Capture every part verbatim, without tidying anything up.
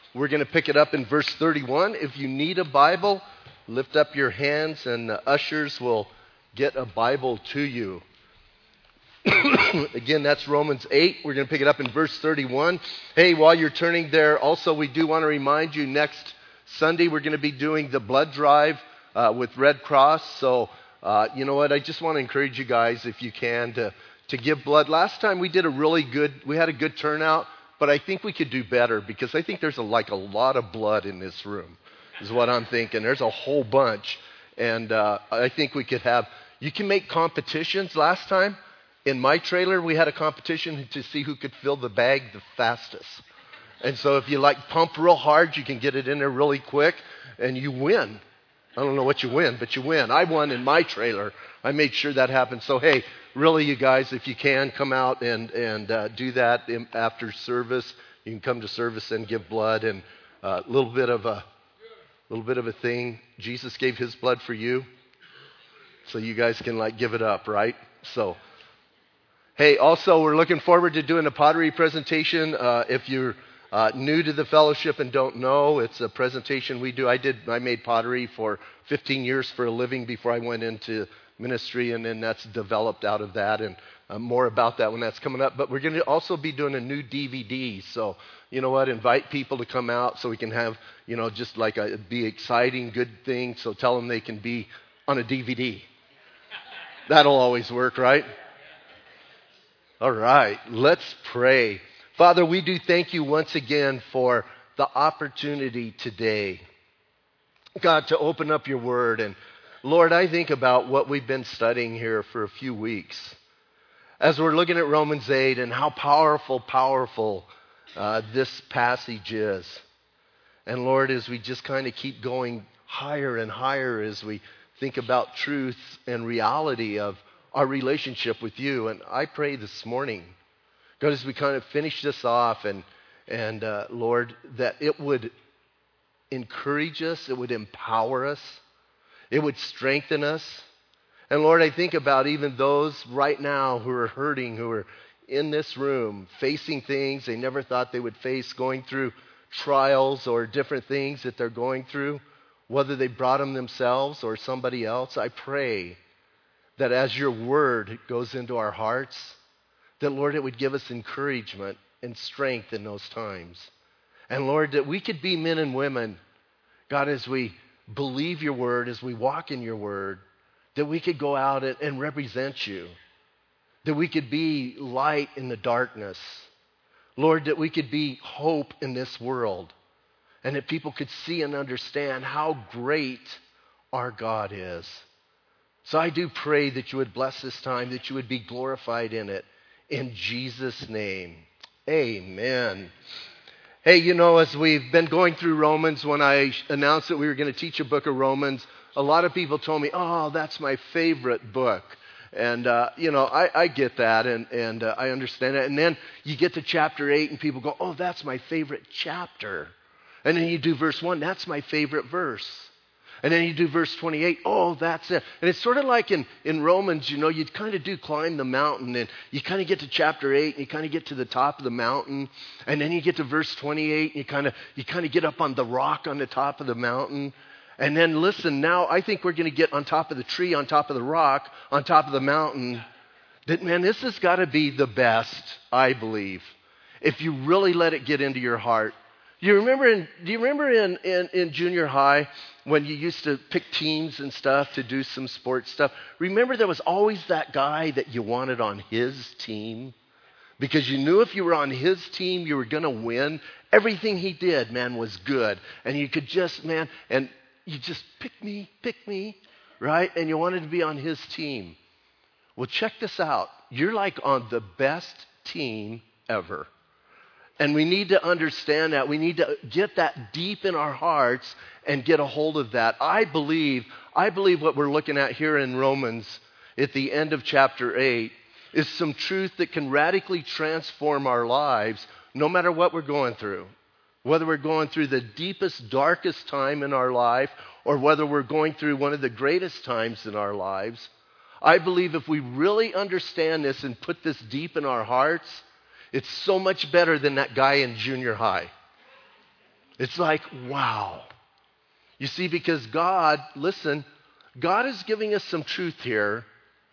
We're going to pick it up in verse thirty-one. If you need a Bible, lift up your hands and the ushers will get a Bible to you. Again, that's Romans eight. We're going to pick it up in verse thirty-one. Hey, while you're turning there, also we do want to remind you next Sunday we're going to be doing the blood drive uh, with Red Cross. So, uh, you know what? I just want to encourage you guys, if you can, to, to give blood. Last time we did a really good, we had a good turnout, but I think we could do better because I think there's a, like a lot of blood in this room is what I'm thinking. There's a whole bunch. And uh, I think we could have, you can make competitions. Last time, in my trailer, we had a competition to see who could fill the bag the fastest. And so if you like pump real hard, you can get it in there really quick and you win. I don't know what you win, but you win. I won in my trailer. I made sure that happened. So, hey, really, you guys, if you can, come out and, and uh, do that in, after service. You can come to service and give blood and a uh, little bit of a little bit of a thing. Jesus gave his blood for you, so you guys can like give it up, right? So, hey, also, we're looking forward to doing a pottery presentation. Uh, if you're uh, new to the fellowship and don't know, it's a presentation we do. I did. I made pottery for fifteen years for a living before I went into ministry, and then that's developed out of that, and uh, more about that when that's coming up. But we're going to also be doing a new D V D. So, you know what? Invite people to come out so we can have, you know, just like a be exciting, good thing. So tell them they can be on a D V D. That'll always work, right? All right, let's pray. Father, we do thank you once again for the opportunity today, God, to open up your word. And Lord, I think about what we've been studying here for a few weeks as we're looking at Romans eight and how powerful, powerful uh, this passage is. And Lord, as we just kind of keep going higher and higher as we think about truth and reality of our relationship with you. And I pray this morning, God, as we kind of finish this off and, and uh, Lord, that it would encourage us, it would empower us, it would strengthen us. And Lord, I think about even those right now who are hurting, who are in this room, facing things they never thought they would face, going through trials or different things that they're going through, whether they brought them themselves or somebody else. I pray that as your word goes into our hearts, that, Lord, it would give us encouragement and strength in those times. And, Lord, that we could be men and women, God, as we believe your word, as we walk in your word, that we could go out and, and represent you, that we could be light in the darkness. Lord, that we could be hope in this world, and that people could see and understand how great our God is. So I do pray that you would bless this time, that you would be glorified in it. In Jesus' name, amen. Hey, you know, as we've been going through Romans, when I announced that we were going to teach a book of Romans, a lot of people told me, oh, that's my favorite book. And, uh, you know, I, I get that, and, and uh, I understand it. And then you get to chapter eight, and people go, oh, that's my favorite chapter. And then you do verse one, that's my favorite verse. And then you do verse twenty-eight, oh, that's it. And it's sort of like in, in Romans, you know, you kind of do climb the mountain, and you kind of get to chapter eight, and you kind of get to the top of the mountain, and then you get to verse twenty-eight, and you kind of you kind of get up on the rock on the top of the mountain. And then listen, now I think we're going to get on top of the tree, on top of the rock, on top of the mountain. That, man, this has got to be the best, I believe, if you really let it get into your heart. You remember in, do you remember in, in, in junior high when you used to pick teams and stuff to do some sports stuff? Remember there was always that guy that you wanted on his team because you knew if you were on his team, you were going to win. Everything he did, man, was good. And you could just, man, and you just pick me, pick me, right? And you wanted to be on his team. Well, check this out. You're like on the best team ever. And we need to understand that. We need to get that deep in our hearts and get a hold of that. I believe, I believe what we're looking at here in Romans at the end of chapter eight is some truth that can radically transform our lives no matter what we're going through. Whether we're going through the deepest, darkest time in our life or whether we're going through one of the greatest times in our lives, I believe if we really understand this and put this deep in our hearts, it's so much better than that guy in junior high. It's like, wow. You see, because God, listen, God is giving us some truth here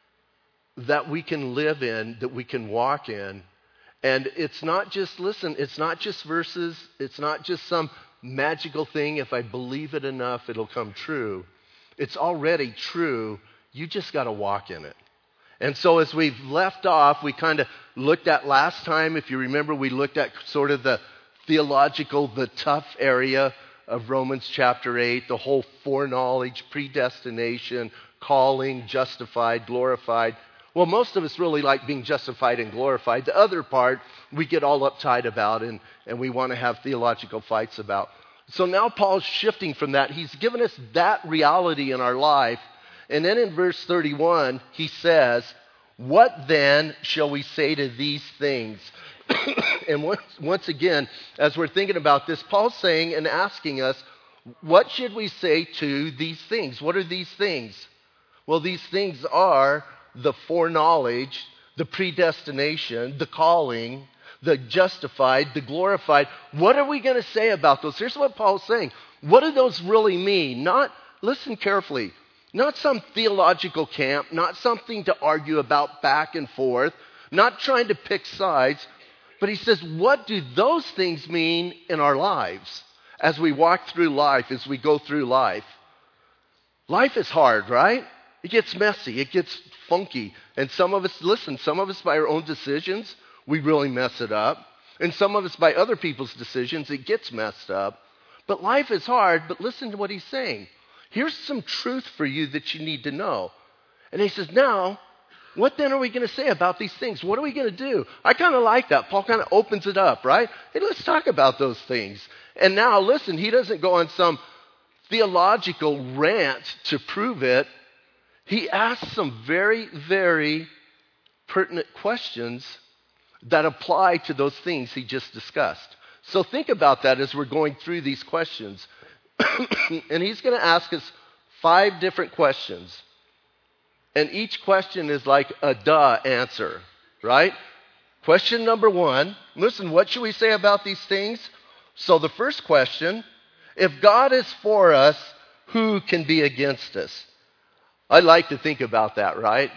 that we can live in, that we can walk in. And it's not just, listen, it's not just verses. It's not just some magical thing. If I believe it enough, it'll come true. It's already true. You just got to walk in it. And so as we've left off, we kind of looked at last time, if you remember, we looked at sort of the theological, the tough area of Romans chapter eight, the whole foreknowledge, predestination, calling, justified, glorified. Well, most of us really like being justified and glorified. The other part, we get all uptight about and, and we want to have theological fights about. So now Paul's shifting from that. He's given us that reality in our life. And then in verse thirty-one, he says, what then shall we say to these things? And once, once again, as we're thinking about this, Paul's saying and asking us, what should we say to these things? What are these things? Well, these things are the foreknowledge, the predestination, the calling, the justified, the glorified. What are we going to say about those? Here's what Paul's saying. What do those really mean? Not, listen carefully, not some theological camp, not something to argue about back and forth, not trying to pick sides. But he says, what do those things mean in our lives as we walk through life, as we go through life? Life is hard, right? It gets messy. It gets funky. And some of us, listen, some of us by our own decisions, we really mess it up. And some of us by other people's decisions, it gets messed up. But life is hard, but listen to what he's saying. Here's some truth for you that you need to know. And he says, now, what then are we going to say about these things? What are we going to do? I kind of like that. Paul kind of opens it up, right? Hey, let's talk about those things. And now, listen, he doesn't go on some theological rant to prove it. He asks some very, very pertinent questions that apply to those things he just discussed. So think about that as we're going through these questions. And he's going to ask us five different questions. And each question is like a duh answer, right? Question number one, listen, what should we say about these things? So the first question, if God is for us, who can be against us? I like to think about that, right?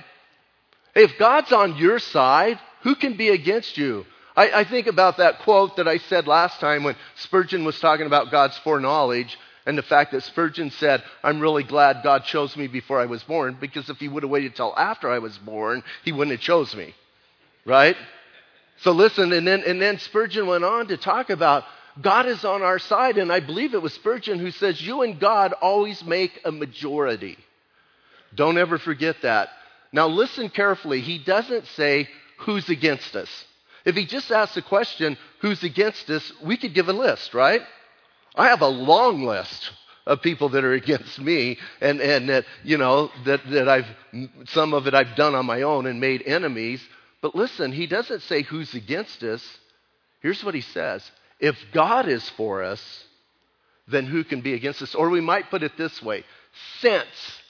If God's on your side, who can be against you? I, I think about that quote that I said last time when Spurgeon was talking about God's foreknowledge. And the fact that Spurgeon said, I'm really glad God chose me before I was born, because if he would have waited till after I was born, he wouldn't have chose me, right? So listen, and then, and then Spurgeon went on to talk about God is on our side, and I believe it was Spurgeon who says, you and God always make a majority. Don't ever forget that. Now listen carefully. He doesn't say, who's against us? If he just asks the question, who's against us, we could give a list, right? I have a long list of people that are against me, and, and that, you know, that, that I've, some of it I've done on my own and made enemies. But listen, he doesn't say who's against us. Here's what he says. If God is for us, then who can be against us? Or we might put it this way. Since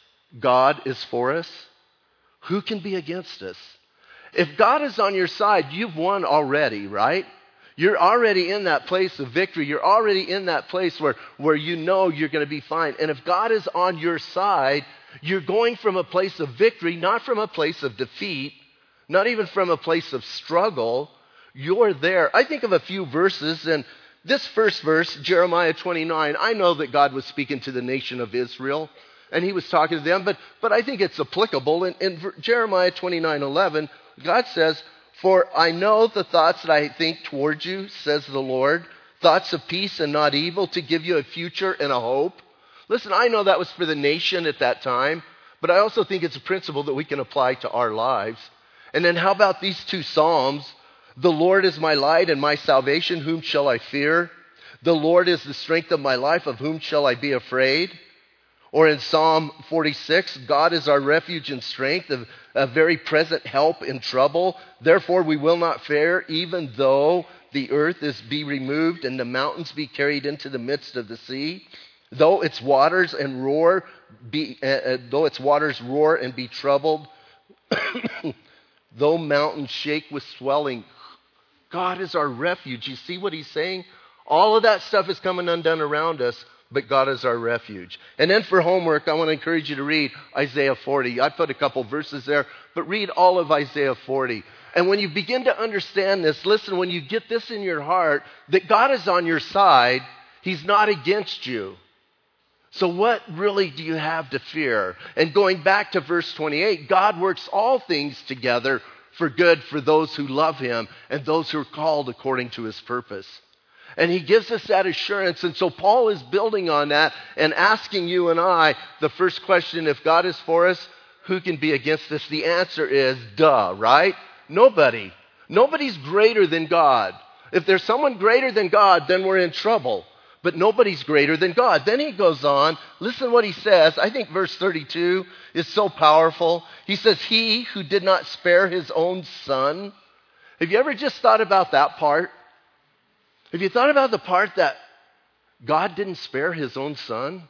God is for us, who can be against us? If God is on your side, you've won already, right? You're already in that place of victory. You're already in that place where, where you know you're going to be fine. And if God is on your side, you're going from a place of victory, not from a place of defeat, not even from a place of struggle. You're there. I think of a few verses, and this first verse, Jeremiah twenty-nine, I know that God was speaking to the nation of Israel, and he was talking to them, but, but I think it's applicable. In, in Jeremiah twenty-nine eleven, God says, for I know the thoughts that I think towards you, says the Lord, thoughts of peace and not evil, to give you a future and a hope. Listen, I know that was for the nation at that time, but I also think it's a principle that we can apply to our lives. And then how about these two Psalms? The Lord is my light and my salvation, whom shall I fear? The Lord is the strength of my life, of whom shall I be afraid? Or in Psalm forty-six, God is our refuge and strength, a, a very present help in trouble. Therefore we will not fear, even though the earth is be removed and the mountains be carried into the midst of the sea. Though its waters and roar be, uh, uh, though its waters roar and be troubled, though mountains shake with swelling. God is our refuge. You see what he's saying? All of that stuff is coming undone around us, but God is our refuge. And then for homework, I want to encourage you to read Isaiah forty. I put a couple verses there, but read all of Isaiah forty. And when you begin to understand this, listen, when you get this in your heart, that God is on your side, He's not against you. So what really do you have to fear? And going back to verse twenty-eight, God works all things together for good for those who love Him and those who are called according to His purpose. And He gives us that assurance. And so Paul is building on that and asking you and I the first question, if God is for us, who can be against us? The answer is duh, right? Nobody. Nobody's greater than God. If there's someone greater than God, then we're in trouble. But nobody's greater than God. Then he goes on. Listen what he says. I think verse thirty-two is so powerful. He says, He who did not spare His own Son. Have you ever just thought about that part? Have you thought about the part that God didn't spare His own Son?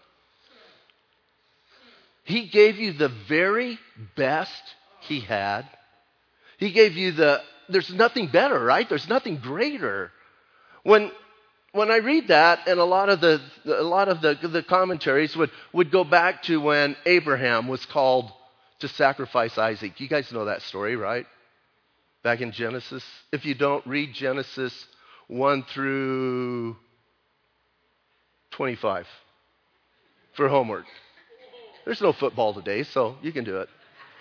He gave you the very best He had. He gave you the, there's nothing better, right? There's nothing greater. When when I read that, and a lot of the a lot of the, the commentaries would, would go back to when Abraham was called to sacrifice Isaac. You guys know that story, right? Back in Genesis. If you don't, read Genesis one through twenty-five for homework. There's no football today, so you can do it.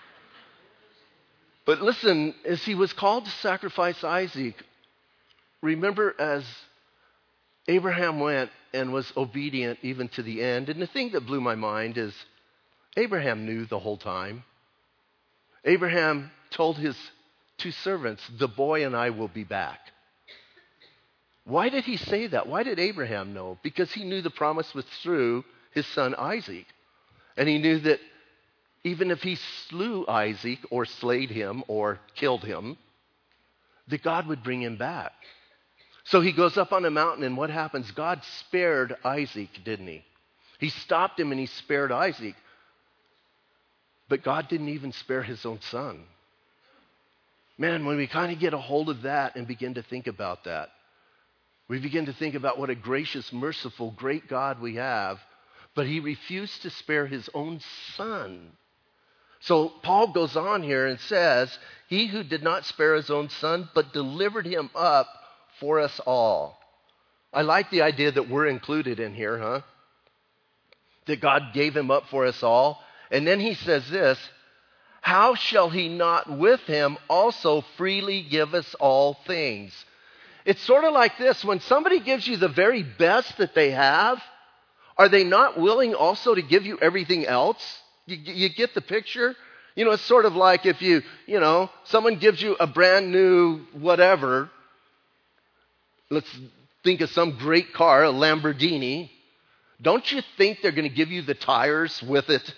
But listen, as he was called to sacrifice Isaac, remember as Abraham went and was obedient even to the end. And the thing that blew my mind is Abraham knew the whole time. Abraham told his two servants, the boy and I will be back. Why did he say that? Why did Abraham know? Because he knew the promise was through his son Isaac. And he knew that even if he slew Isaac or slayed him or killed him, that God would bring him back. So he goes up on a mountain, and what happens? God spared Isaac, didn't he? He stopped him and he spared Isaac. But God didn't even spare his own son. Man, when we kind of get a hold of that and begin to think about that, we begin to think about what a gracious, merciful, great God we have, but He refused to spare His own Son. So Paul goes on here and says, He who did not spare His own Son, but delivered Him up for us all. I like the idea that we're included in here, huh? That God gave Him up for us all. And then he says this, how shall He not with Him also freely give us all things? It's sort of like this. When somebody gives you the very best that they have, are they not willing also to give you everything else? You, you get the picture? You know, it's sort of like if you, you know, someone gives you a brand new whatever. Let's think of some great car, a Lamborghini. Don't you think they're going to give you the tires with it?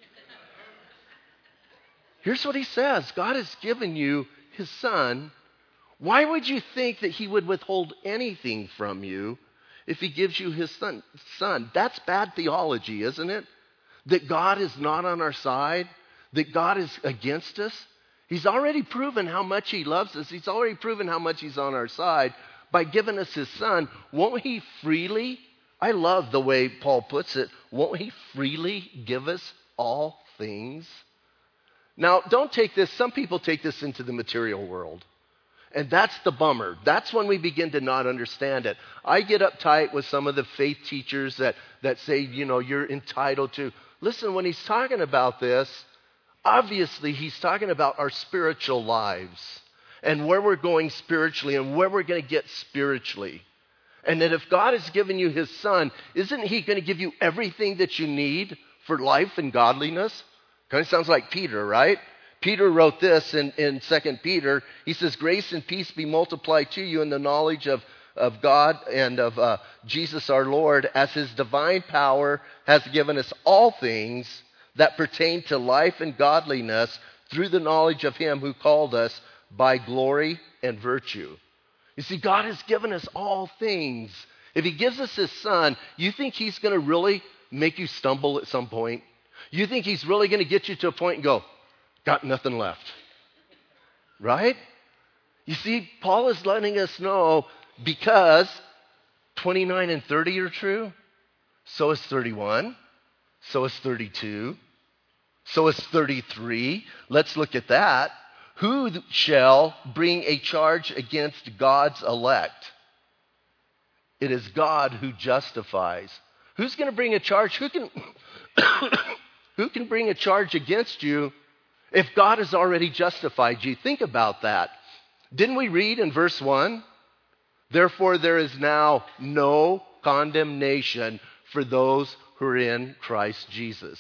Here's what he says. God has given you His Son. Why would you think that He would withhold anything from you if He gives you His son, son? That's bad theology, isn't it? That God is not on our side, that God is against us. He's already proven how much He loves us. He's already proven how much He's on our side by giving us His Son. Won't He freely, I love the way Paul puts it, won't He freely give us all things? Now, don't take this, some people take this into the material world. And that's the bummer. That's when we begin to not understand it. I get uptight with some of the faith teachers that, that say, you know, you're entitled to. Listen, when he's talking about this, obviously he's talking about our spiritual lives and where we're going spiritually and where we're going to get spiritually. And that if God has given you His Son, isn't He going to give you everything that you need for life and godliness? Kind of sounds like Peter, right? Peter wrote this in, in Second Peter. He says, grace and peace be multiplied to you in the knowledge of, of God and of uh, Jesus our Lord, as His divine power has given us all things that pertain to life and godliness through the knowledge of Him who called us by glory and virtue. You see, God has given us all things. If He gives us His Son, you think He's going to really make you stumble at some point? You think He's really going to get you to a point and go, got nothing left? Right? You see, Paul is letting us know because twenty-nine and thirty are true. So is thirty-one. So is thirty-two. So is thirty-three. Let's look at that. Who shall bring a charge against God's elect? It is God who justifies. Who's going to bring a charge? Who can, who can bring a charge against you if God has already justified you? Think about that. Didn't we read in verse one? Therefore, there is now no condemnation for those who are in Christ Jesus.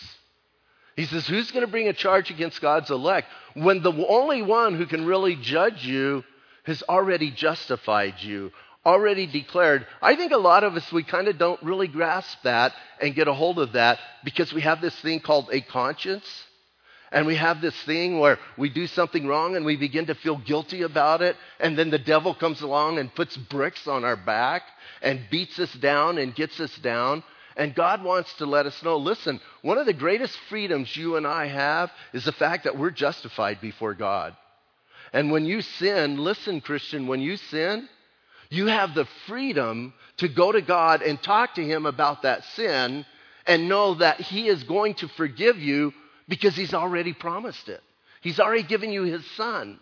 He says, who's going to bring a charge against God's elect when the only one who can really judge you has already justified you, already declared? I think a lot of us, we kind of don't really grasp that and get a hold of that because we have this thing called a conscience. And we have this thing where we do something wrong and we begin to feel guilty about it. And then the devil comes along and puts bricks on our back and beats us down and gets us down. And God wants to let us know, listen, one of the greatest freedoms you and I have is the fact that we're justified before God. And when you sin, listen, Christian, when you sin, you have the freedom to go to God and talk to him about that sin and know that he is going to forgive you because he's already promised it. He's already given you his son.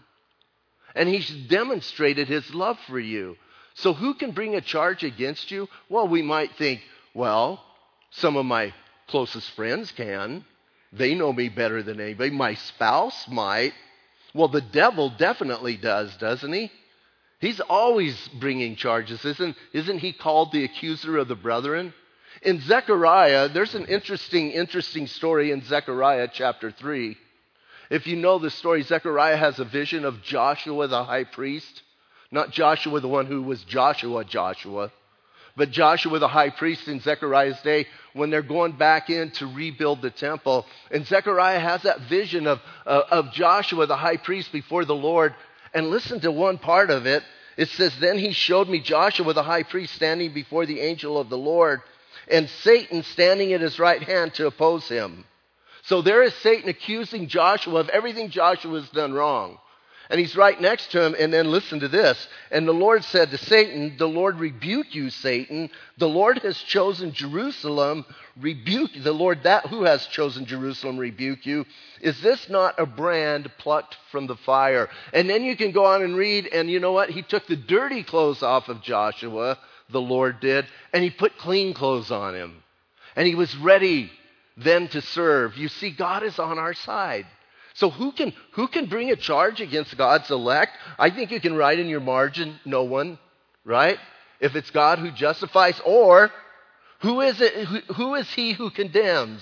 And he's demonstrated his love for you. So who can bring a charge against you? Well, we might think, well, some of my closest friends can. They know me better than anybody. My spouse might. Well, the devil definitely does, doesn't he? He's always bringing charges. Isn't, isn't he called the accuser of the brethren? In Zechariah, there's an interesting, interesting story in Zechariah chapter three. If you know the story, Zechariah has a vision of Joshua the high priest. Not Joshua, the one who was Joshua, Joshua. But Joshua the high priest in Zechariah's day, when they're going back in to rebuild the temple. And Zechariah has that vision of, uh, of Joshua the high priest before the Lord. And listen to one part of it. It says, then he showed me Joshua the high priest standing before the angel of the Lord, and Satan standing at his right hand to oppose him. So there is Satan accusing Joshua of everything Joshua has done wrong. And he's right next to him, and then listen to this. And the Lord said to Satan, the Lord rebuke you, Satan. The Lord has chosen Jerusalem, rebuke the Lord that who has chosen Jerusalem, rebuke you. Is this not a brand plucked from the fire? And then you can go on and read, and you know what? He took the dirty clothes off of Joshua, the Lord did, and he put clean clothes on him. And he was ready then to serve. You see, God is on our side. So who can who can bring a charge against God's elect? I think you can write in your margin, no one, right? If it's God who justifies, or who is it? Who, who is he who condemns?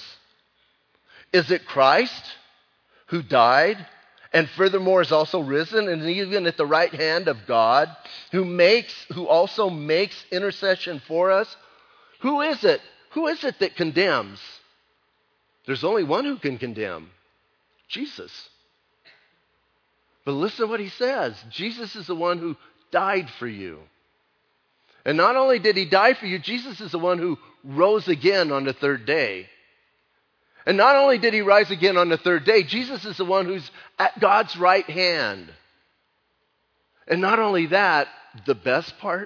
Is it Christ who died and furthermore is also risen and even at the right hand of God, who makes who also makes intercession for us? Who is it? Who is it that condemns? There's only one who can condemn. Jesus. But listen to what he says. Jesus is the one who died for you. And not only did he die for you, Jesus is the one who rose again on the third day. And not only did he rise again on the third day, Jesus is the one who's at God's right hand. And not only that, the best part,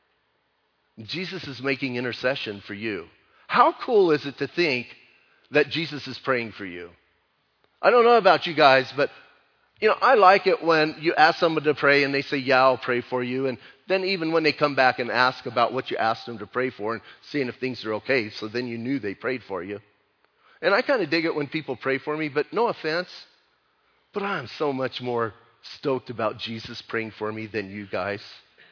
Jesus is making intercession for you. How cool is it to think that Jesus is praying for you? I don't know about you guys, but you know, I like it when you ask someone to pray and they say, yeah, I'll pray for you. And then even when they come back and ask about what you asked them to pray for and seeing if things are okay, so then you knew they prayed for you. And I kind of dig it when people pray for me, but no offense, but I'm so much more stoked about Jesus praying for me than you guys.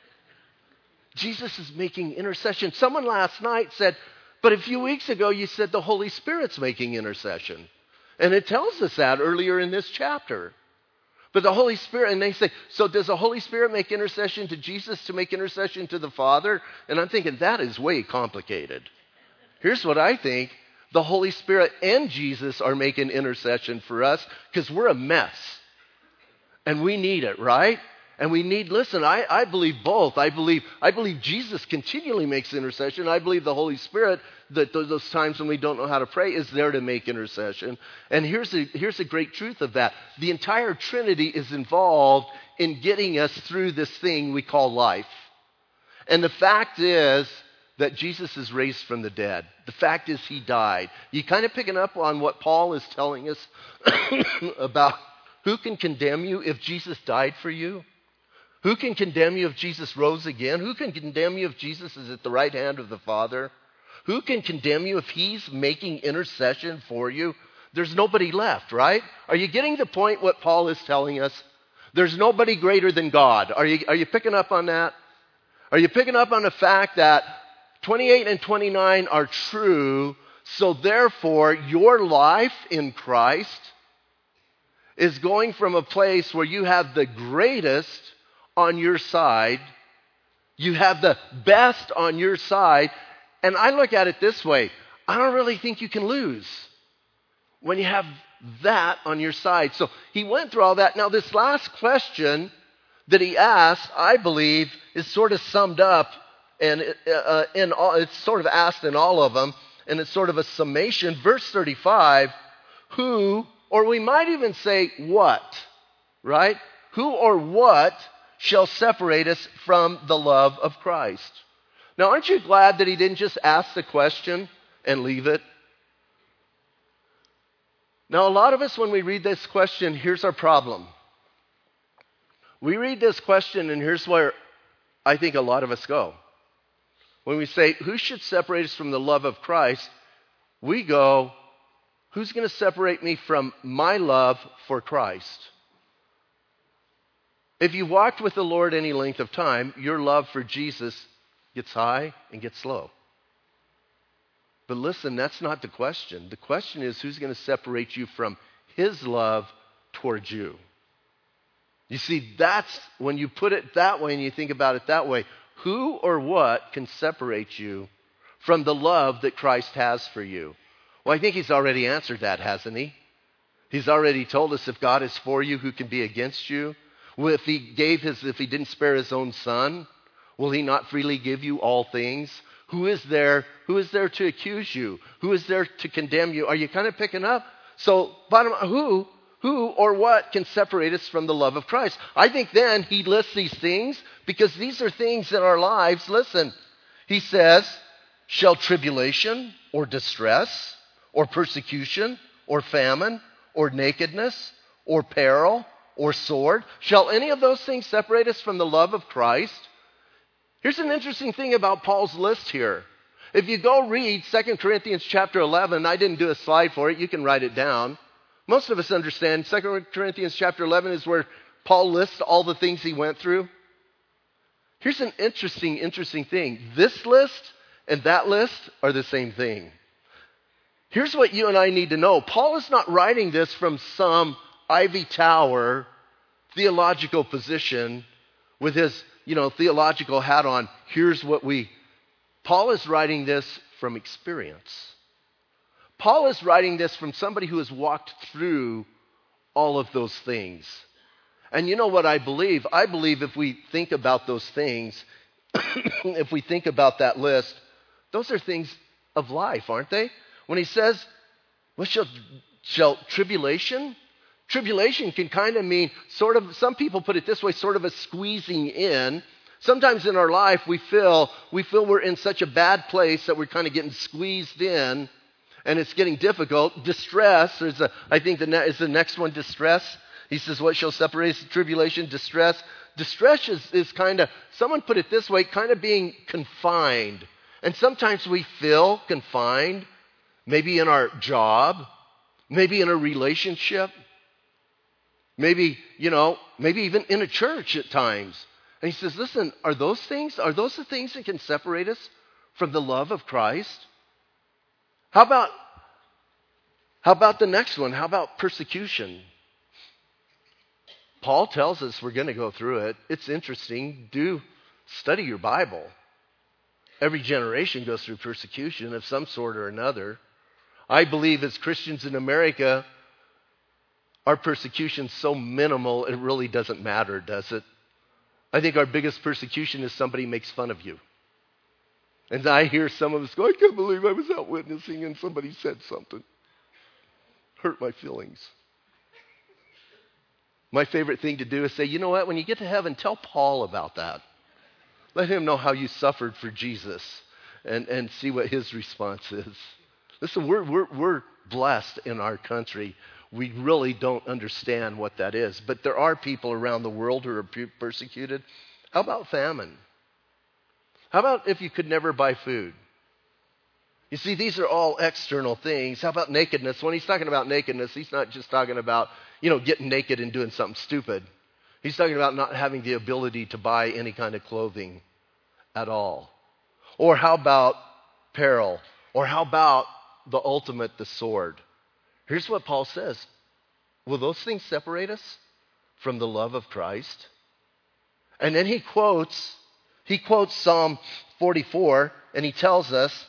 Jesus is making intercession. Someone last night said, but a few weeks ago you said the Holy Spirit's making intercession. And it tells us that earlier in this chapter. But the Holy Spirit, and they say, so does the Holy Spirit make intercession to Jesus to make intercession to the Father? And I'm thinking, that is way complicated. Here's what I think. The Holy Spirit and Jesus are making intercession for us because we're a mess. And we need it, right? And we need, listen, I, I believe both. I believe I believe Jesus continually makes intercession. I believe the Holy Spirit, that those times when we don't know how to pray, is there to make intercession. And here's the, here's the great truth of that. The entire Trinity is involved in getting us through this thing we call life. And the fact is that Jesus is raised from the dead. The fact is he died. You kind of picking up on what Paul is telling us about who can condemn you if Jesus died for you? Who can condemn you if Jesus rose again? Who can condemn you if Jesus is at the right hand of the Father? Who can condemn you if he's making intercession for you? There's nobody left, right? Are you getting the point what Paul is telling us? There's nobody greater than God. Are you, are you picking up on that? Are you picking up on the fact that twenty-eight and twenty-nine are true, so therefore your life in Christ is going from a place where you have the greatest on your side, you have the best on your side, and I look at it this way, I don't really think you can lose when you have that on your side. So he went through all that. Now this last question that he asked, I believe, is sort of summed up, and uh, in all, it's sort of asked in all of them, and it's sort of a summation. Verse thirty-five, who, or we might even say what, right? Who or what shall separate us from the love of Christ? Now, aren't you glad that he didn't just ask the question and leave it? Now, a lot of us, when we read this question, here's our problem. We read this question, and here's where I think a lot of us go. When we say, who should separate us from the love of Christ? We go, who's going to separate me from my love for Christ? If you walked with the Lord any length of time, your love for Jesus gets high and gets low. But listen, that's not the question. The question is, who's going to separate you from his love towards you? You see, that's when you put it that way and you think about it that way, who or what can separate you from the love that Christ has for you? Well, I think he's already answered that, hasn't he? He's already told us if God is for you, who can be against you? Well, if he gave his, if he didn't spare his own son, will he not freely give you all things? Who is there, who is there to accuse you? Who is there to condemn you? Are you kind of picking up? So, bottom line, who, who or what can separate us from the love of Christ? I think then he lists these things because these are things in our lives. Listen, he says, shall tribulation or distress or persecution or famine or nakedness or peril or sword, shall any of those things separate us from the love of Christ? Here's an interesting thing about Paul's list here. If you go read Second Corinthians chapter eleven, I didn't do a slide for it, you can write it down. Most of us understand Second Corinthians chapter eleven is where Paul lists all the things he went through. Here's an interesting, interesting thing. This list and that list are the same thing. Here's what you and I need to know. Paul is not writing this from some ivy tower theological position with his, you know, theological hat on. Here's what we... Paul is writing this from experience. Paul is writing this from somebody who has walked through all of those things. And you know what I believe? I believe if we think about those things, if we think about that list, those are things of life, aren't they? When he says, well, shall, shall tribulation... Tribulation can kind of mean sort of, some people put it this way, sort of a squeezing in. Sometimes in our life we feel we feel we're in such a bad place that we're kind of getting squeezed in and it's getting difficult. Distress, there's a, I think the ne- is the next one distress. He says, what shall separate us from tribulation? Distress. Distress is, is kind of, someone put it this way, kind of being confined. And sometimes we feel confined, maybe in our job, maybe in a relationship. Maybe, you know, maybe even in a church at times. And he says, listen, are those things, are those the things that can separate us from the love of Christ? How about, how about the next one? How about persecution? Paul tells us we're going to go through it. It's interesting. Do study your Bible. Every generation goes through persecution of some sort or another. I believe as Christians in America, our persecution's so minimal, it really doesn't matter, does it? I think our biggest persecution is somebody makes fun of you. And I hear some of us go, I can't believe I was out witnessing and somebody said something. Hurt my feelings. My favorite thing to do is say, you know what, when you get to heaven, tell Paul about that. Let him know how you suffered for Jesus and, and see what his response is. Listen, we're, we're, we're blessed in our country. We really don't understand what that is. But there are people around the world who are persecuted. How about famine? How about if you could never buy food? You see, these are all external things. How about nakedness? When he's talking about nakedness, he's not just talking about, you know, getting naked and doing something stupid. He's talking about not having the ability to buy any kind of clothing at all. Or how about peril? Or how about the ultimate, the sword? Here's what Paul says. Will those things separate us from the love of Christ? And then he quotes, he quotes Psalm forty-four, and he tells us,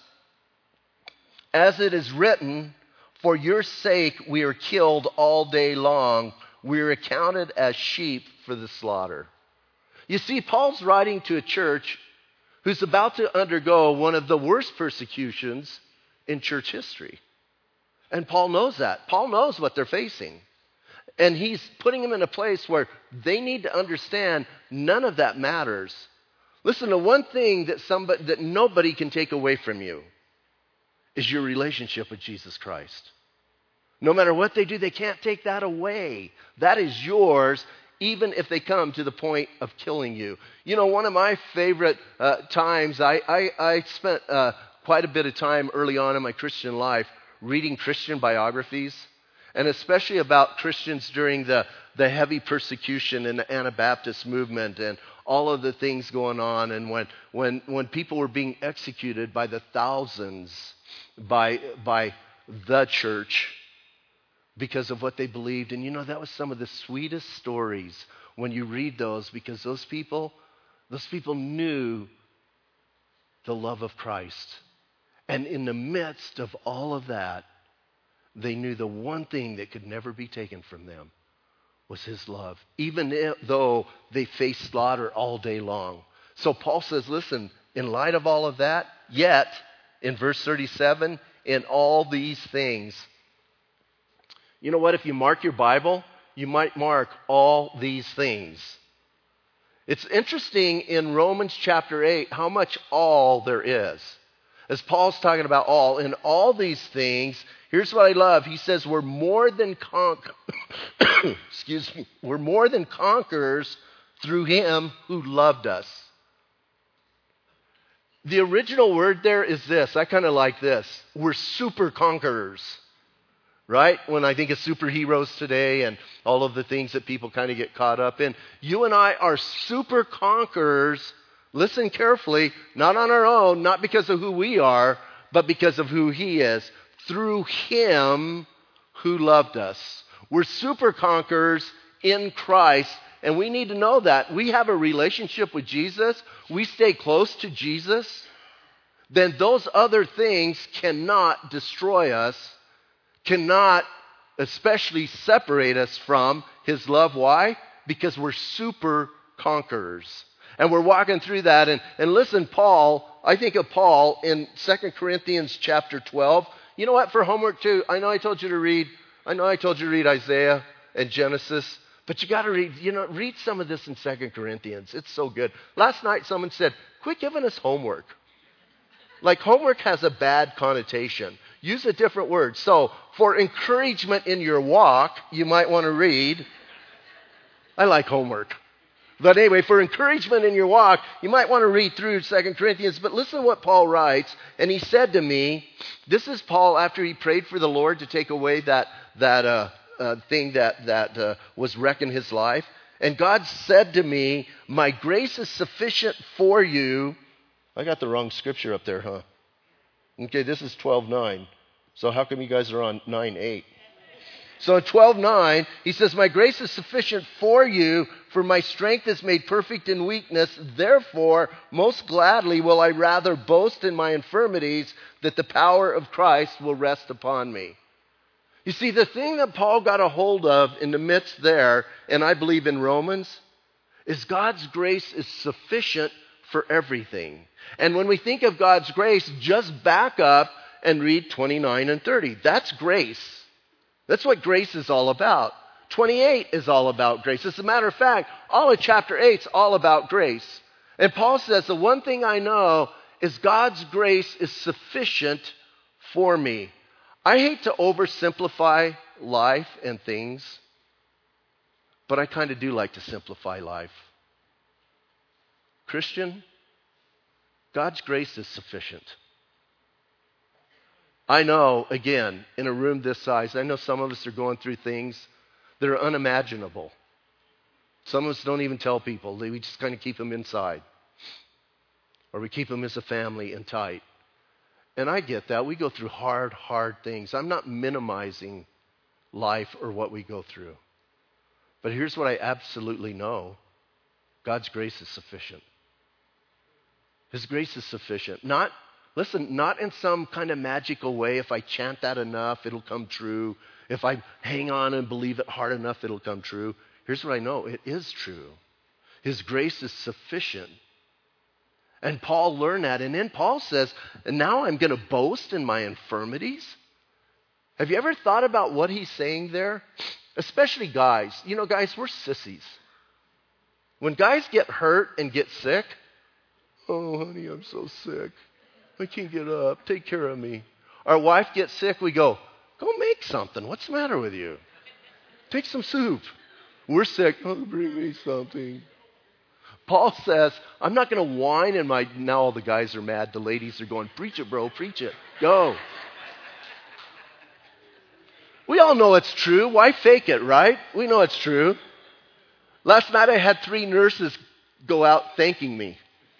as it is written, for your sake we are killed all day long. We are accounted as sheep for the slaughter. You see, Paul's writing to a church who's about to undergo one of the worst persecutions in church history. And Paul knows that. Paul knows what they're facing. And he's putting them in a place where they need to understand none of that matters. Listen, the one thing that somebody, that nobody can take away from you is your relationship with Jesus Christ. No matter what they do, they can't take that away. That is yours, even if they come to the point of killing you. You know, one of my favorite uh, times, I, I, I spent uh, quite a bit of time early on in my Christian life reading Christian biographies, and especially about Christians during the, the heavy persecution in the Anabaptist movement and all of the things going on, and when, when, when people were being executed by the thousands by, by the church because of what they believed. And you know, that was some of the sweetest stories when you read those, because those people, those people knew the love of Christ. And in the midst of all of that, they knew the one thing that could never be taken from them was his love, even if, though they faced slaughter all day long. So Paul says, listen, in light of all of that, yet, in verse thirty-seven, in all these things. You know what? If you mark your Bible, you might mark all these things. It's interesting in Romans chapter eight how much all there is. As Paul's talking about all, in all these things, here's what I love. He says we're more than con- excuse me, we're more than conquerors through him who loved us. The original word there is this. I kind of like this. We're super conquerors, right? When I think of superheroes today and all of the things that people kind of get caught up in. You and I are super conquerors. Listen carefully, not on our own, not because of who we are, but because of who he is. Through him who loved us. We're super conquerors in Christ. And we need to know that. We have a relationship with Jesus. We stay close to Jesus. Then those other things cannot destroy us, cannot especially separate us from his love. Why? Because we're super conquerors. And we're walking through that. And, and listen, Paul, I think of Paul in Second Corinthians chapter twelve. You know what? For homework too, I know I told you to read, I know I told you to read Isaiah and Genesis. But you got to read, you know, read some of this in Second Corinthians. It's so good. Last night someone said, quit giving us homework. Like homework has a bad connotation. Use a different word. So for encouragement in your walk, you might want to read. I like homework. But anyway, for encouragement in your walk, you might want to read through Second Corinthians. But listen to what Paul writes. And he said to me, this is Paul after he prayed for the Lord to take away that, that, uh, Uh, thing that, that uh, was wrecking his life. And God said to me, my grace is sufficient for you. I got the wrong scripture up there, huh? Okay, this is twelve nine. So how come you guys are on nine eight? So in twelve nine, he says, my grace is sufficient for you, for my strength is made perfect in weakness. Therefore, most gladly will I rather boast in my infirmities, that the power of Christ will rest upon me. You see, the thing that Paul got a hold of in the midst there, and I believe in Romans, is God's grace is sufficient for everything. And when we think of God's grace, just back up and read twenty-nine and thirty. That's grace. That's what grace is all about. twenty-eight is all about grace. As a matter of fact, all of chapter eight is all about grace. And Paul says, the one thing I know is God's grace is sufficient for me. I hate to oversimplify life and things, but I kind of do like to simplify life. Christian, God's grace is sufficient. I know, again, in a room this size, I know some of us are going through things that are unimaginable. Some of us don't even tell people. We just kind of keep them inside. Or we keep them as a family and tight. And I get that. We go through hard, hard things. I'm not minimizing life or what we go through. But here's what I absolutely know. God's grace is sufficient. His grace is sufficient. Not, listen, not in some kind of magical way. If I chant that enough, it'll come true. If I hang on and believe it hard enough, it'll come true. Here's what I know. It is true. His grace is sufficient. And Paul learned that. And then Paul says, and now I'm going to boast in my infirmities. Have you ever thought about what he's saying there? Especially guys. You know, guys, we're sissies. When guys get hurt and get sick, oh, honey, I'm so sick. I can't get up. Take care of me. Our wife gets sick, we go, go make something. What's the matter with you? Take some soup. We're sick. Oh, bring me something. Paul says, I'm not going to whine in my, now all the guys are mad. The ladies are going, preach it, bro, preach it. Go. We all know it's true. Why fake it, right? We know it's true. Last night I had three nurses go out thanking me.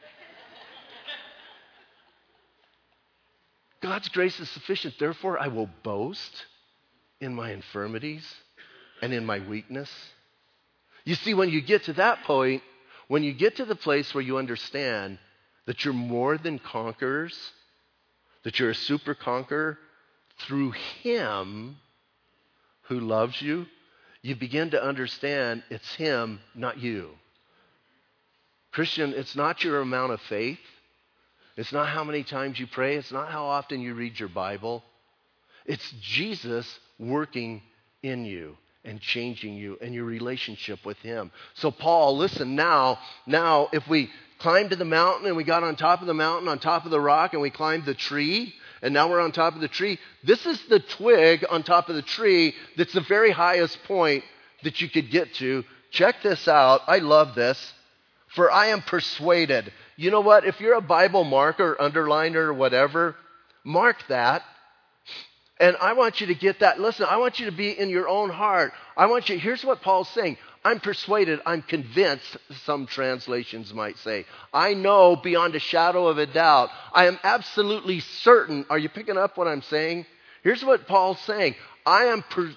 God's grace is sufficient. Therefore, I will boast in my infirmities and in my weakness. You see, when you get to that point, when you get to the place where you understand that you're more than conquerors, that you're a super conqueror through Him who loves you, you begin to understand it's Him, not you. Christian, it's not your amount of faith. It's not how many times you pray. It's not how often you read your Bible. It's Jesus working in you and changing you and your relationship with Him. So Paul, listen, now, now if we climbed to the mountain and we got on top of the mountain, on top of the rock, and we climbed the tree, and now we're on top of the tree, this is the twig on top of the tree that's the very highest point that you could get to. Check this out. I love this. For I am persuaded. You know what? If you're a Bible marker, underliner, or whatever, mark that. And I want you to get that. Listen, I want you to be in your own heart. I want you, here's what Paul's saying. I'm persuaded, I'm convinced, some translations might say. I know beyond a shadow of a doubt. I am absolutely certain. Are you picking up what I'm saying? Here's what Paul's saying. I am, per-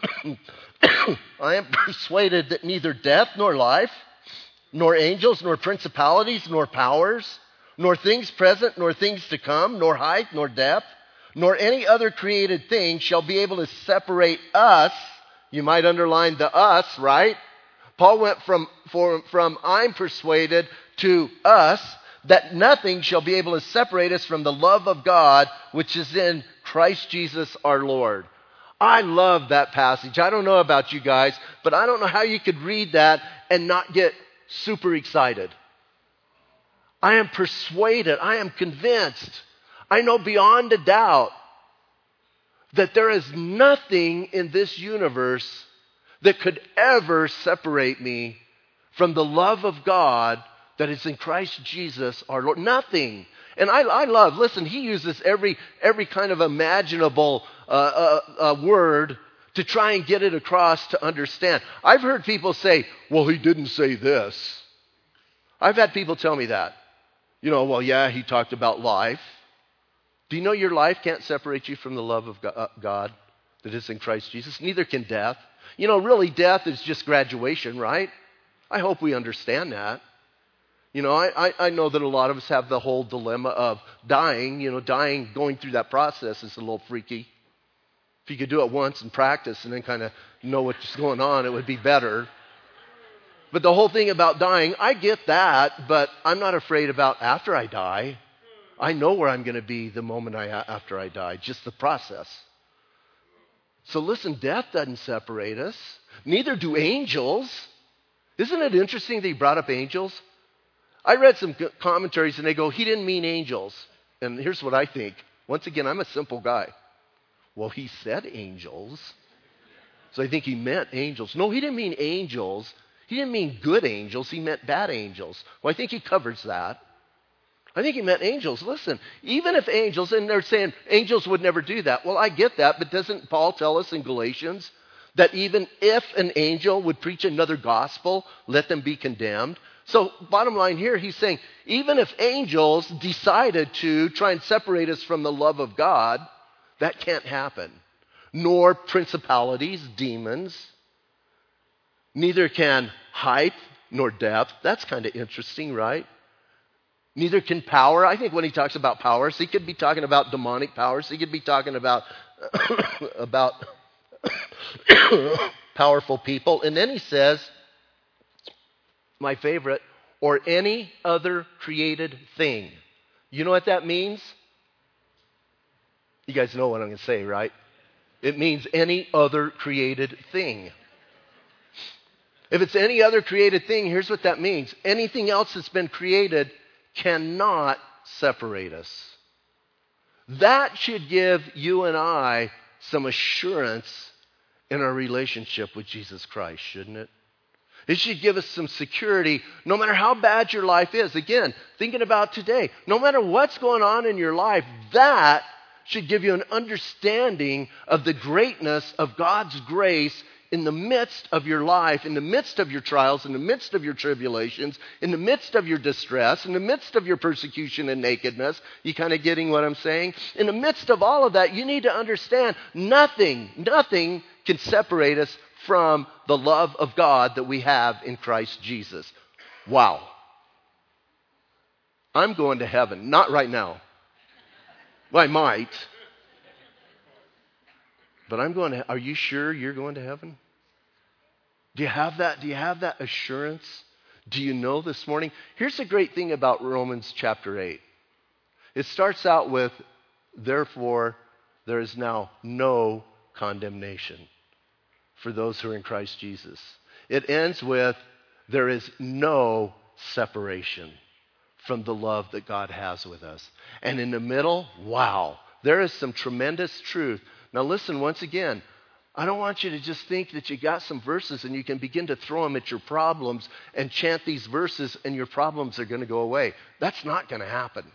I am persuaded that neither death nor life, nor angels, nor principalities, nor powers, nor things present, nor things to come, nor height, nor depth, nor any other created thing shall be able to separate us. You might underline the us, right? Paul went from, from, from I'm persuaded to us, that nothing shall be able to separate us from the love of God, which is in Christ Jesus our Lord. I love that passage. I don't know about you guys, but I don't know how you could read that and not get super excited. I am persuaded. I am convinced. I know beyond a doubt that there is nothing in this universe that could ever separate me from the love of God that is in Christ Jesus our Lord. Nothing. And I, I love, listen, he uses every, every kind of imaginable uh, uh, uh, word to try and get it across to understand. I've heard people say, well, he didn't say this. I've had people tell me that. You know, well, yeah, he talked about life. Do you know your life can't separate you from the love of God that is in Christ Jesus? Neither can death. You know, really, death is just graduation, right? I hope we understand that. You know, I, I, I know that a lot of us have the whole dilemma of dying. You know, dying, going through that process is a little freaky. If you could do it once and practice and then kind of know what's going on, it would be better. But the whole thing about dying, I get that, but I'm not afraid about after I die. I know where I'm going to be the moment I after I die, just the process. So listen, death doesn't separate us. Neither do angels. Isn't it interesting that he brought up angels? I read some commentaries and they go, he didn't mean angels. And here's what I think. Once again, I'm a simple guy. Well, he said angels. So I think he meant angels. No, he didn't mean angels. He didn't mean good angels. He meant bad angels. Well, I think he covers that. I think he meant angels. Listen, even if angels, and they're saying angels would never do that. Well, I get that, but doesn't Paul tell us in Galatians that even if an angel would preach another gospel, let them be condemned? So bottom line here, he's saying, even if angels decided to try and separate us from the love of God, that can't happen. Nor principalities, demons. Neither can height nor depth. That's kind of interesting, right? Neither can power. I think when he talks about powers, he could be talking about demonic powers. He could be talking about, about powerful people. And then he says, my favorite, or any other created thing. You know what that means? You guys know what I'm going to say, right? It means any other created thing. If it's any other created thing, here's what that means. Anything else that's been created cannot separate us. That should give you and I some assurance in our relationship with Jesus Christ, shouldn't it? It should give us some security no matter how bad your life is. Again, thinking about today, no matter what's going on in your life, that should give you an understanding of the greatness of God's grace in the midst of your life, in the midst of your trials, in the midst of your tribulations, in the midst of your distress, in the midst of your persecution and nakedness. You kind of getting what I'm saying? In the midst of all of that, you need to understand nothing, nothing can separate us from the love of God that we have in Christ Jesus. Wow. I'm going to heaven. Not right now. Well, I might. But I'm going to, are you sure you're going to heaven? Do you have that? Do you have that assurance? Do you know this morning? Here's the great thing about Romans chapter eight. It starts out with, therefore, there is now no condemnation for those who are in Christ Jesus. It ends with, there is no separation from the love that God has with us. And in the middle, wow, there is some tremendous truth. Now listen, once again, I don't want you to just think that you got some verses and you can begin to throw them at your problems and chant these verses and your problems are going to go away. That's not going to happen.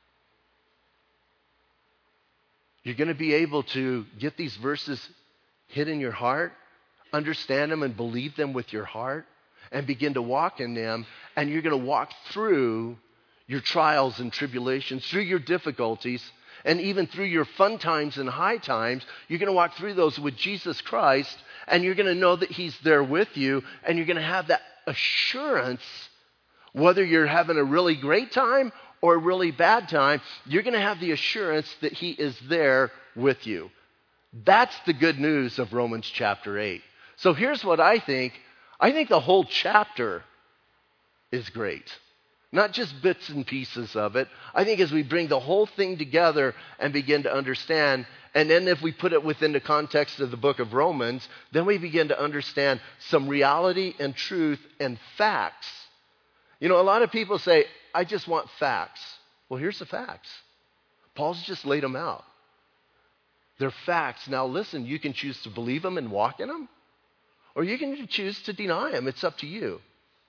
You're going to be able to get these verses hid in your heart, understand them and believe them with your heart, and begin to walk in them, and you're going to walk through your trials and tribulations, through your difficulties, and even through your fun times and high times. You're going to walk through those with Jesus Christ, and you're going to know that He's there with you, and you're going to have that assurance, whether you're having a really great time or a really bad time, you're going to have the assurance that He is there with you. That's the good news of Romans chapter eight. So here's what I think. I think the whole chapter is great. Not just bits and pieces of it. I think as we bring the whole thing together and begin to understand, and then if we put it within the context of the book of Romans, then we begin to understand some reality and truth and facts. You know, a lot of people say, I just want facts. Well, here's the facts. Paul's just laid them out. They're facts. Now listen, you can choose to believe them and walk in them, or you can choose to deny them. It's up to you.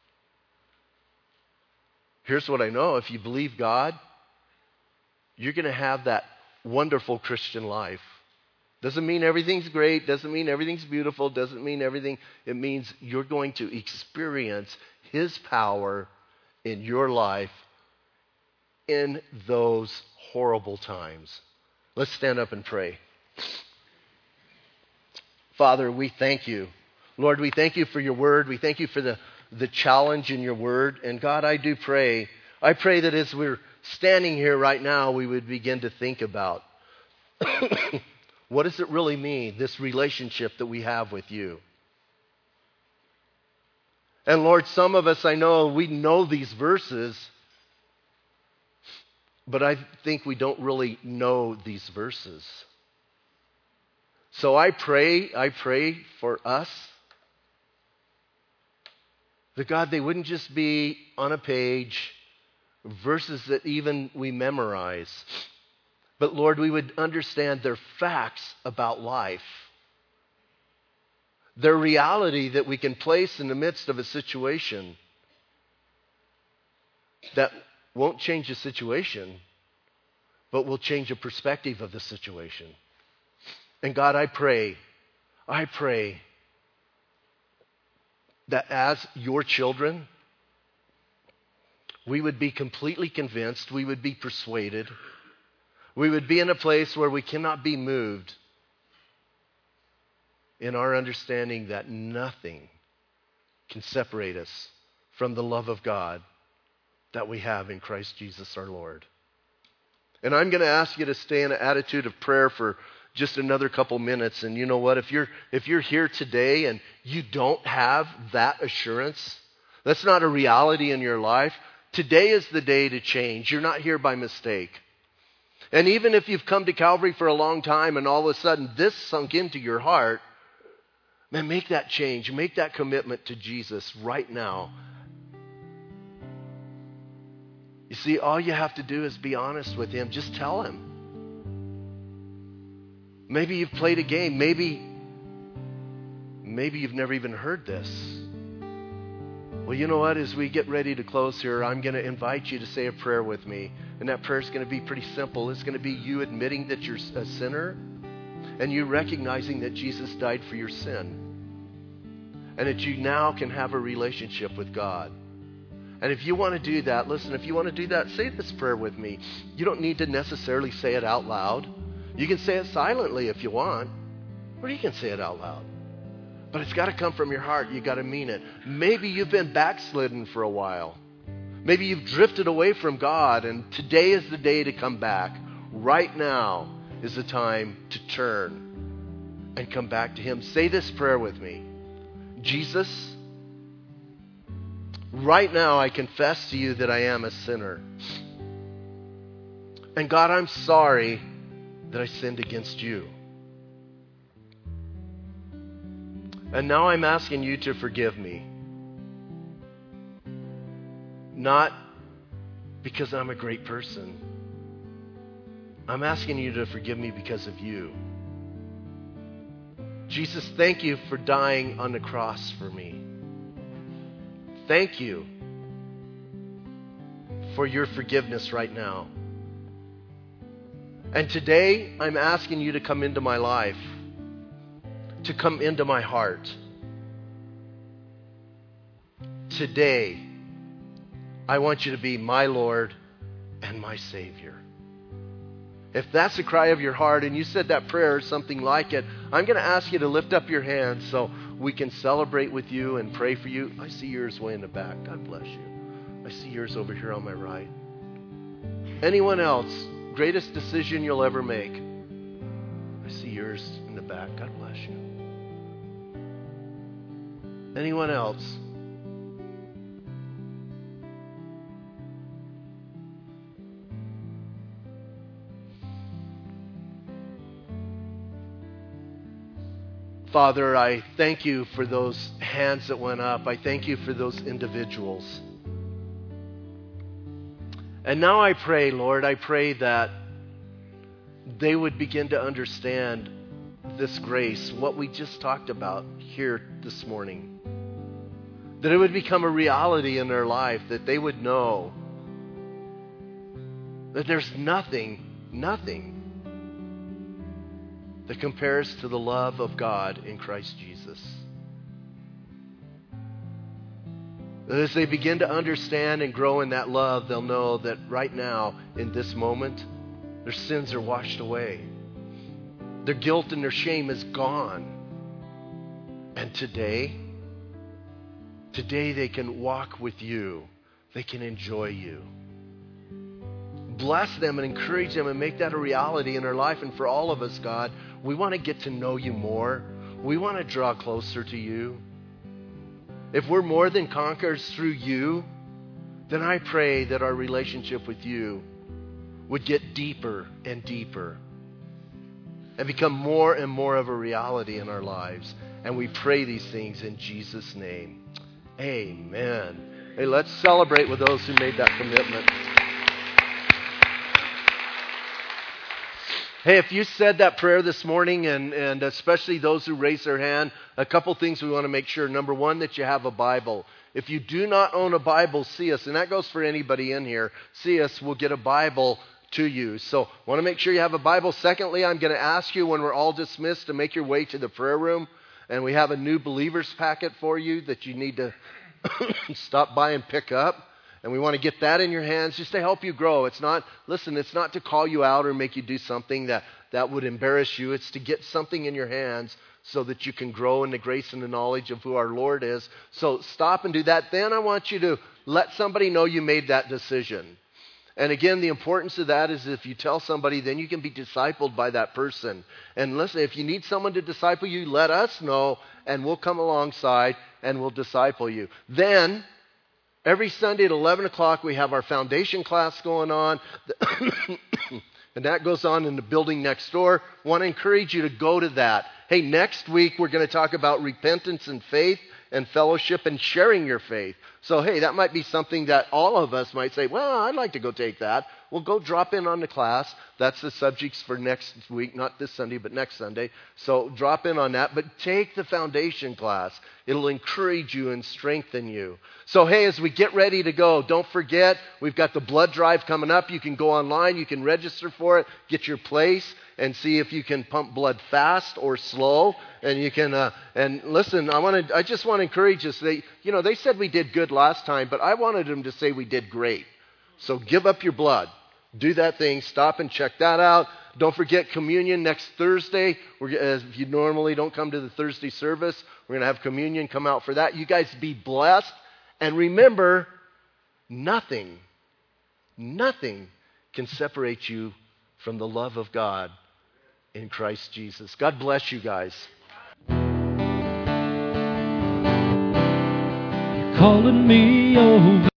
Here's what I know. If you believe God, you're going to have that wonderful Christian life. Doesn't mean everything's great. Doesn't mean everything's beautiful. Doesn't mean everything. It means you're going to experience His power in your life in those horrible times. Let's stand up and pray. Father, we thank you. Lord, we thank you for your word. We thank you for the the challenge in your word. And God, I do pray, I pray that as we're standing here right now, we would begin to think about what does it really mean, this relationship that we have with you? And Lord, some of us, I know, we know these verses, but I think we don't really know these verses. So I pray, I pray for us, that God, they wouldn't just be on a page verses that even we memorize. But Lord, we would understand they're facts about life. They're reality that we can place in the midst of a situation that won't change the situation, but will change the perspective of the situation. And God, I pray, I pray that as your children, we would be completely convinced, we would be persuaded, we would be in a place where we cannot be moved in our understanding that nothing can separate us from the love of God that we have in Christ Jesus our Lord. And I'm going to ask you to stay in an attitude of prayer for just another couple minutes. And you know what? If you're if you're here today and you don't have that assurance, that's not a reality in your life, today is the day to change. You're not here by mistake. And even if you've come to Calvary for a long time and all of a sudden this sunk into your heart, man, make that change. Make that commitment to Jesus right now. You see, all you have to do is be honest with him. Just tell him. Maybe you've played a game. Maybe, maybe you've never even heard this. Well, you know what? As we get ready to close here, I'm going to invite you to say a prayer with me. And that prayer is going to be pretty simple. It's going to be you admitting that you're a sinner and you recognizing that Jesus died for your sin. And that you now can have a relationship with God. And if you want to do that, listen, if you want to do that, say this prayer with me. You don't need to necessarily say it out loud. You can say it silently if you want, or you can say it out loud. But it's got to come from your heart. You got to mean it. Maybe you've been backslidden for a while. Maybe you've drifted away from God, and today is the day to come back. Right now is the time to turn and come back to him. Say this prayer with me. Jesus, right now I confess to you that I am a sinner. And God, I'm sorry that I sinned against you. And now I'm asking you to forgive me. Not because I'm a great person. I'm asking you to forgive me because of you. Jesus, thank you for dying on the cross for me. Thank you for your forgiveness right now. And today, I'm asking you to come into my life, to come into my heart. Today, I want you to be my Lord and my Savior. If that's the cry of your heart and you said that prayer or something like it, I'm going to ask you to lift up your hands so we can celebrate with you and pray for you. I see yours way in the back. God bless you. I see yours over here on my right. Anyone else? Greatest decision you'll ever make. I see yours in the back. God bless you. Anyone else? Father, I thank you for those hands that went up. I thank you for those individuals. And now I pray, Lord, I pray that they would begin to understand this grace, what we just talked about here this morning. That it would become a reality in their life, that they would know that there's nothing, nothing that compares to the love of God in Christ Jesus. That as they begin to understand and grow in that love, they'll know that right now, in this moment, their sins are washed away. Their guilt and their shame is gone. And today, today they can walk with you. They can enjoy you. Bless them and encourage them and make that a reality in their life. And for all of us, God, we want to get to know you more. We want to draw closer to you. If we're more than conquerors through you, then I pray that our relationship with you would get deeper and deeper and become more and more of a reality in our lives. And we pray these things in Jesus' name. Amen. Hey, let's celebrate with those who made that commitment. Hey, if you said that prayer this morning, and, and especially those who raise their hand, a couple things we want to make sure. Number one, that you have a Bible. If you do not own a Bible, see us. And that goes for anybody in here. See us, we'll get a Bible to you. So want to make sure you have a Bible. Secondly, I'm going to ask you when we're all dismissed to make your way to the prayer room. And we have a new believers packet for you that you need to stop by and pick up. And we want to get that in your hands just to help you grow. It's not, listen, it's not to call you out or make you do something that, that would embarrass you. It's to get something in your hands so that you can grow in the grace and the knowledge of who our Lord is. So stop and do that. Then I want you to let somebody know you made that decision. And again, the importance of that is if you tell somebody, then you can be discipled by that person. And listen, if you need someone to disciple you, let us know, and we'll come alongside and we'll disciple you. Then, every Sunday at eleven o'clock, we have our foundation class going on. And that goes on in the building next door. I want to encourage you to go to that. Hey, next week we're going to talk about repentance and faith and fellowship and sharing your faith. So, hey, that might be something that all of us might say, well, I'd like to go take that. Well, go drop in on the class. That's the subjects for next week, not this Sunday, but next Sunday. So drop in on that, but take the foundation class. It'll encourage you and strengthen you. So, hey, as we get ready to go, don't forget, we've got the blood drive coming up. You can go online, you can register for it, get your place, and see if you can pump blood fast or slow. And you can, uh, and listen, I want to, I just want to encourage us. They, you know, they said we did good last time, but I wanted them to say we did great. So give up your blood. Do that thing. Stop and check that out. Don't forget communion next Thursday. We're, as if you normally don't come to the Thursday service, we're going to have communion. Come out for that. You guys be blessed. And remember, nothing, nothing can separate you from the love of God in Christ Jesus. God bless you guys. You're calling me over.